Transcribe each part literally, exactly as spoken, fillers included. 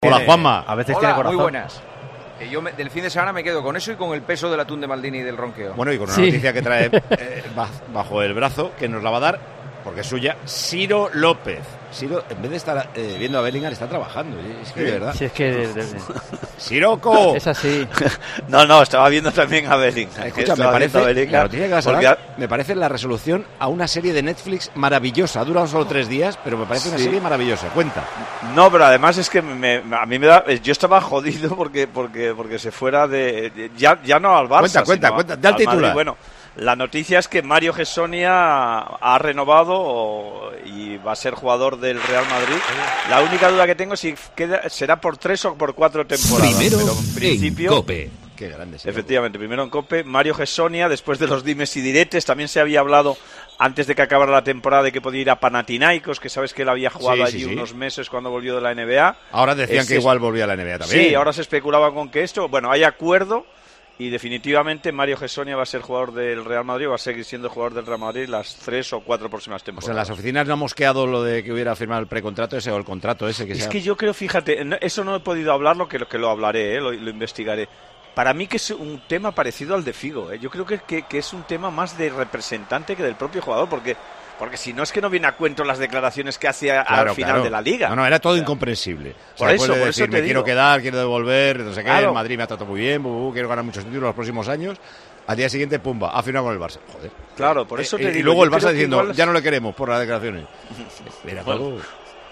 Hola, Juanma. A veces Hola, tiene corazón. muy buenas. Que yo me, del fin de semana me quedo con eso y con el peso del atún de Maldini y del ronqueo. Bueno, y con una Sí. noticia que trae eh, bajo el brazo, que nos la va a dar, porque es suya, Ciro López. Ciro, en vez de estar eh, viendo a Bellingham, está trabajando. Es que de verdad. Si es que... de- de- ¡Siroco! es así. No, no, estaba viendo también a Bellingham. Escucha, me Estaba parece, viendo a Bellingham, la noticia que vas a porque dar, me parece la resolución a una serie de Netflix maravillosa. Ha durado solo tres días, pero me parece una Sí. serie maravillosa. Cuenta. No, pero además es que me, a mí me da... Yo estaba jodido porque porque porque se fuera de... de- ya, ya no al Barça, Cuenta, cuenta, sino cuenta, a- da el al Madrid. titular. Bueno, la noticia es que Mario Gessonia ha renovado y va a ser jugador del Real Madrid. La única duda que tengo es si queda, será por tres o por cuatro temporadas. Primero pero en principio, en COPE. Qué grande. Ciro. efectivamente, primero en COPE, Mario Gessonia, después de los dimes y diretes, también se había hablado antes de que acabara la temporada de que podía ir a Panathinaikos, que sabes que él había jugado Sí, sí, allí sí. unos meses cuando volvió de la N B A. Ahora decían Es- que igual volvía a la N B A también. Sí, ahora se especulaba con que esto, bueno, hay acuerdo y definitivamente Mario Gessonia va a ser jugador del Real Madrid, va a seguir siendo jugador del Real Madrid las tres o cuatro próximas O sea, en temporadas. las oficinas no ha mosqueado lo de que hubiera firmado el precontrato ese o el contrato ese que Es sea. que yo creo, fíjate, no- eso no he podido hablarlo, que lo, que lo hablaré, eh, lo, lo investigaré. Para mí que es un tema parecido al de Figo. eh. Yo creo que, que, que es un tema más de representante que del propio jugador, porque porque si no es que no viene a cuento las declaraciones que hacía Claro, al final claro. de la Liga. No, no, era todo O sea, incomprensible. O sea, por después eso, de por decir, eso te me quiero digo. quedar, quiero devolver, no sé qué, Claro. el Madrid me ha tratado muy bien, bu, bu, quiero ganar muchos títulos los próximos años. Al día siguiente, pumba, ha firmado con el Barça. Joder. Claro, por eso Eh, te eh, digo. Y luego yo el Barça creo que diciendo, igual- ya no le queremos por las declaraciones. Mira, Bueno, todo.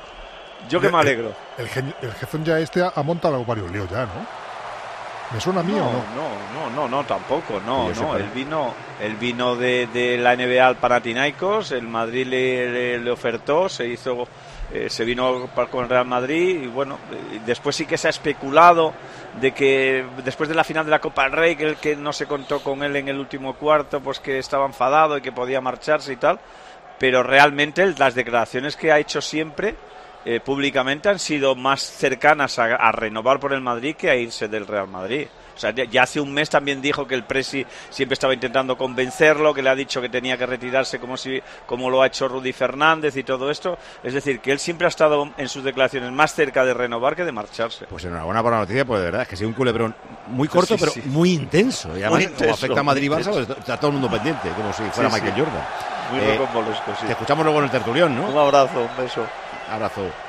Yo que me alegro. El, gen- el jefe ya este ha, ha montado varios líos ya, ¿no? ¿Me suena a mí No, o no? no, no, no, no, tampoco, no, Que yo no. sepa, Él no. vino, él vino de, de la N B A al Panathinaikos, el Madrid le, le, le ofertó, se hizo, eh, se vino pa- con el Real Madrid y bueno, eh, después sí que se ha especulado de que después de la final de la Copa del Rey, que, el que no se contó con él en el último cuarto, pues que estaba enfadado y que podía marcharse y tal, pero realmente el- las declaraciones que ha hecho siempre eh, públicamente han sido más cercanas a, a renovar por el Madrid que a irse del Real Madrid. O sea, ya, ya hace un mes también dijo que el Presi siempre estaba intentando convencerlo, que le ha dicho que tenía que retirarse como si como lo ha hecho Rudy Fernández y todo esto. Es decir, que él siempre ha estado en sus declaraciones más cerca de renovar que de marcharse. Pues enhorabuena por la noticia, pues de verdad, es que ha sido un culebrón muy corto, Sí, pero sí. muy intenso. Y además, Muy como intenso, afecta a Madrid y muy Barça, pues está todo el mundo pendiente, como si fuera Sí, sí. Michael Jordan. Muy Eh, rocambolesco, sí. Te escuchamos luego en el tertulión, ¿no? Un abrazo, un beso. Abrazo.